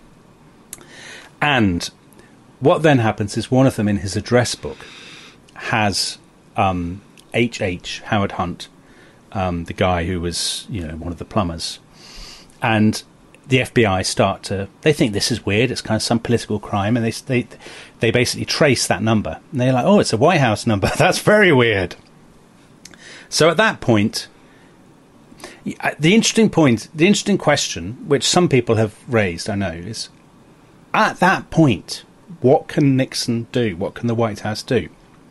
and what then happens is one of them in his address book has um, H H, Howard Hunt, um, the guy who was, you know, one of the plumbers. And the F B I start to, they think this is weird, it's kind of some political crime, and they they, they basically trace that number. And they're like, oh, it's a White House number, that's very weird. So at that point, the interesting point, the interesting question, which some people have raised, I know, is at that point, what can Nixon do? What can the White House do?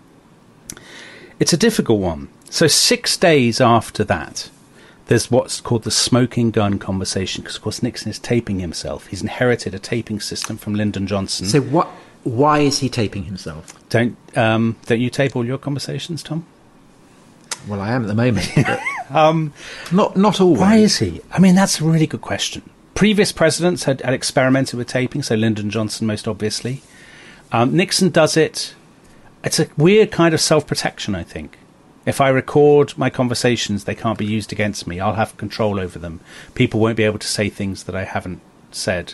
It's a difficult one. So six days after that, there's what's called the smoking gun conversation, because, of course, Nixon is taping himself. He's inherited a taping system from Lyndon Johnson. So what? Why is he taping himself? Don't um, don't you tape all your conversations, Tom? Well, I am at the moment. But um, not not always. Why is he? I mean, that's a really good question. Previous presidents had, had experimented with taping, so Lyndon Johnson most obviously. Um, Nixon does it. It's a weird kind of self-protection, I think. If I record my conversations, they can't be used against me. I'll have control over them. People won't be able to say things that I haven't said.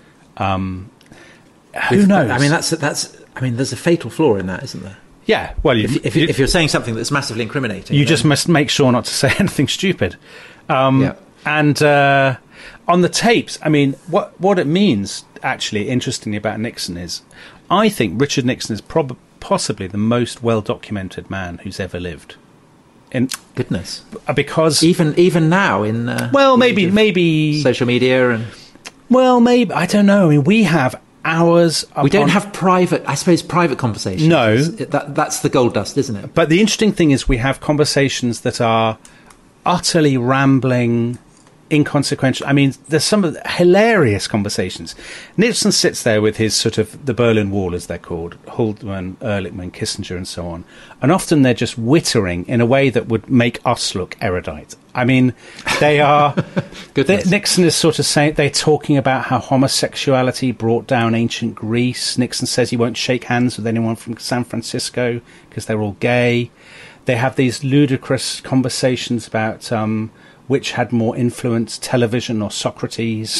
Um, who With, knows? I mean, that's that's. I mean, there's a fatal flaw in that, isn't there? Yeah. Well, you, if, if, you, if you're saying something that's massively incriminating, you then... just must make sure not to say anything stupid. Um, yeah. And uh, on the tapes, I mean, what what it means, actually, interestingly about Nixon is, I think Richard Nixon is probably possibly the most well-documented man who's ever lived. In goodness, because even even now in uh, well, maybe maybe social media and well, maybe I don't know. I mean, we have hours. We don't have private, I suppose, private conversations. No, that, that's the gold dust, isn't it? But the interesting thing is, we have conversations that are utterly rambling, inconsequential. I mean, there's some of the hilarious conversations. Nixon sits there with his sort of the Berlin Wall, as they're called, Haldeman, Ehrlichman, Kissinger, and so on. And often they're just wittering in a way that would make us look erudite. I mean, they are. they, Nixon is sort of saying they're talking about how homosexuality brought down ancient Greece. Nixon says he won't shake hands with anyone from San Francisco because they're all gay. They have these ludicrous conversations about um, which had more influence, television or Socrates.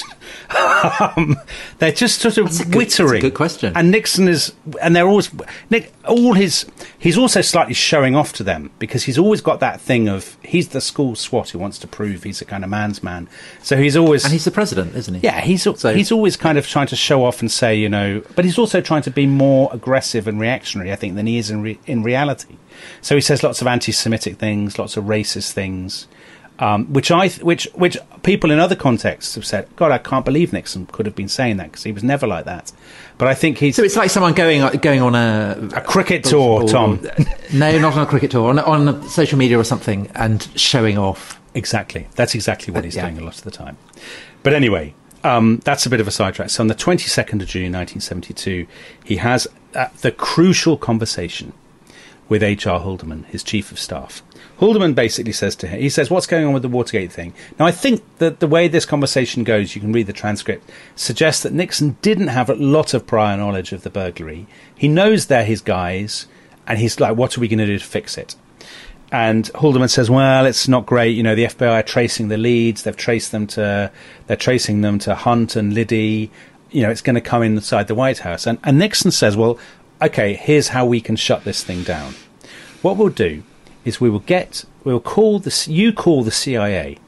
um, they're just sort of that's a good, wittering. That's a good question. And Nixon is, and they're always Nick. All his, he's also slightly showing off to them because he's always got that thing of he's the school swot who wants to prove he's a kind of man's man. So he's always, and he's the president, isn't he? Yeah, he's so, he's always kind of trying to show off and say, you know, but he's also trying to be more aggressive and reactionary, I think, than he is in re, in reality. So he says lots of anti-Semitic things, lots of racist things. Um, which I, th- which, which people in other contexts have said, God, I can't believe Nixon could have been saying that because he was never like that. But I think he's so it's like someone going going on a a cricket tour, or, Tom. Or, no, not on a cricket tour, on on social media or something, and showing off. Exactly, that's exactly what he's yeah. doing a lot of the time. But anyway, um, that's a bit of a sidetrack. So on the twenty-second of June, nineteen seventy-two, he has uh, the crucial conversation with H R Haldeman, his chief of staff. Haldeman basically says to him, he says, what's going on with the Watergate thing? Now, I think that the way this conversation goes, you can read the transcript, suggests that Nixon didn't have a lot of prior knowledge of the burglary. He knows they're his guys, and he's like, what are we going to do to fix it? And Haldeman says, well, it's not great. You know, the F B I are tracing the leads. They've traced them to, they're tracing them to Hunt and Liddy. You know, it's going to come inside the White House. And, and Nixon says, well, okay, here's how we can shut this thing down. What we'll do is we will get, we'll call this, you call the C I A,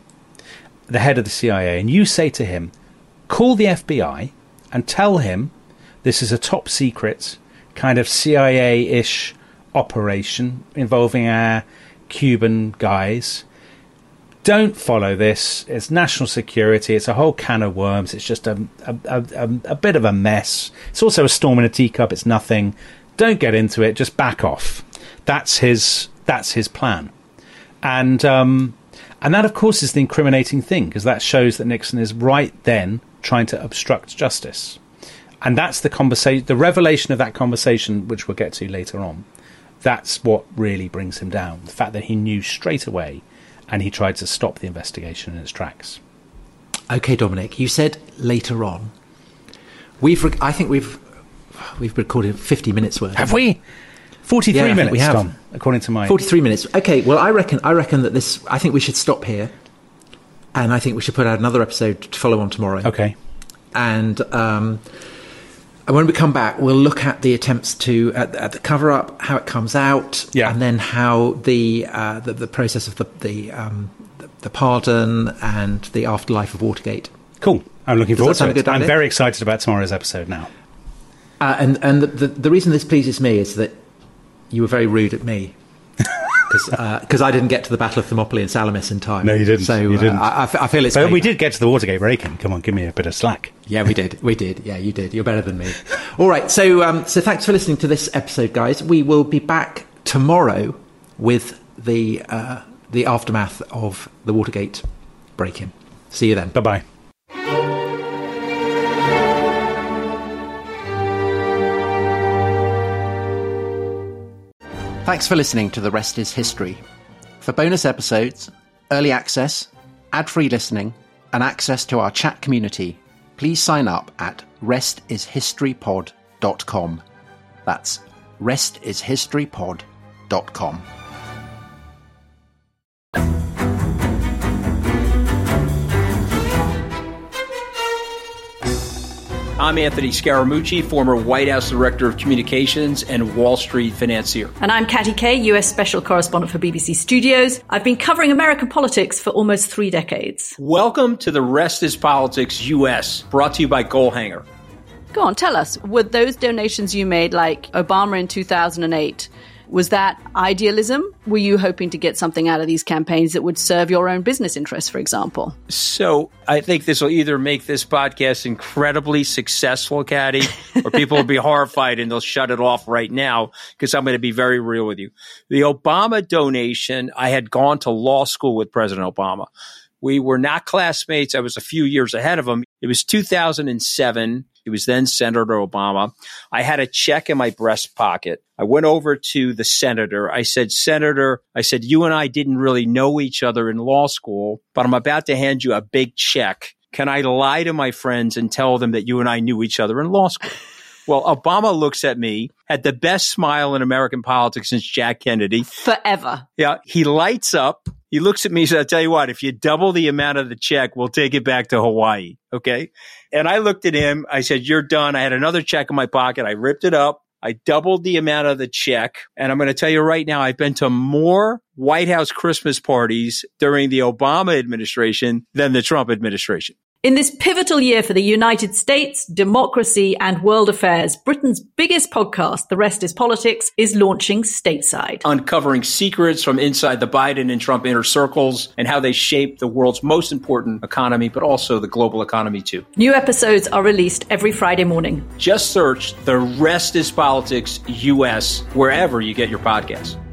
the head of the C I A, and you say to him, call the F B I and tell him this is a top secret kind of C I A-ish operation involving our Cuban guys. Don't follow this. It's national security. It's a whole can of worms. It's just a, a, a, a bit of a mess. It's also a storm in a teacup. It's nothing. Don't get into it. Just back off. That's his... That's his plan. And um, and that, of course, is the incriminating thing, because that shows that Nixon is right then trying to obstruct justice. And that's the conversation, the revelation of that conversation, which we'll get to later on. That's what really brings him down. The fact that he knew straight away and he tried to stop the investigation in its tracks. OK, Dominic, you said later on. We've, re- I think we've we've recorded fifty minutes worth. Have we? forty-three yeah, minutes, we have. Tom, according to my... forty-three minutes. OK, well, I reckon I reckon that this... I think we should stop here. And I think we should put out another episode to follow on tomorrow. OK. And, um, and when we come back, we'll look at the attempts to... At, at the cover-up, how it comes out, yeah. and then how the, uh, the the process of the the, um, the the pardon and the afterlife of Watergate. Cool. I'm looking Does forward to it. I'm idea? very excited about tomorrow's episode now. Uh, and and the, the, the reason this pleases me is that you were very rude at me because uh, I didn't get to the Battle of Thermopylae and Salamis in time. No, you didn't. So you didn't. Uh, I, I feel it's. But paper. we did get to the Watergate break-in. Come on, give me a bit of slack. Yeah, we did. We did. Yeah, you did. You're better than me. All right. So um, so thanks for listening to this episode, guys. We will be back tomorrow with the uh, the aftermath of the Watergate break-in. See you then. Bye bye. Thanks for listening to The Rest is History. For bonus episodes, early access, ad-free listening, and access to our chat community, please sign up at rest is history pod dot com. That's rest is history pod dot com. I'm Anthony Scaramucci, former White House Director of Communications and Wall Street financier. And I'm Katty Kay, U S Special Correspondent for B B C Studios. I've been covering American politics for almost three decades. Welcome to The Rest is Politics U S, brought to you by Goalhanger. Go on, tell us, were those donations you made, like Obama in two thousand eight, was that idealism? Were you hoping to get something out of these campaigns that would serve your own business interests, for example? So I think this will either make this podcast incredibly successful, Katty, or people will be horrified and they'll shut it off right now because I'm going to be very real with you. The Obama donation, I had gone to law school with President Obama. We were not classmates. I was a few years ahead of him. It was two thousand seven. He was then Senator Obama. I had a check in my breast pocket. I went over to the senator. I said, Senator, I said, you and I didn't really know each other in law school, but I'm about to hand you a big check. Can I lie to my friends and tell them that you and I knew each other in law school? Well, Obama looks at me, had the best smile in American politics since Jack Kennedy. Forever. Yeah. He lights up. He looks at me and says, I'll tell you what, if you double the amount of the check, we'll take it back to Hawaii. Okay. And I looked at him. I said, you're done. I had another check in my pocket. I ripped it up. I doubled the amount of the check. And I'm going to tell you right now, I've been to more White House Christmas parties during the Obama administration than the Trump administration. In this pivotal year for the United States, democracy, and world affairs, Britain's biggest podcast, The Rest is Politics, is launching stateside. Uncovering secrets from inside the Biden and Trump inner circles and how they shape the world's most important economy, but also the global economy too. New episodes are released every Friday morning. Just search The Rest is Politics U S wherever you get your podcasts.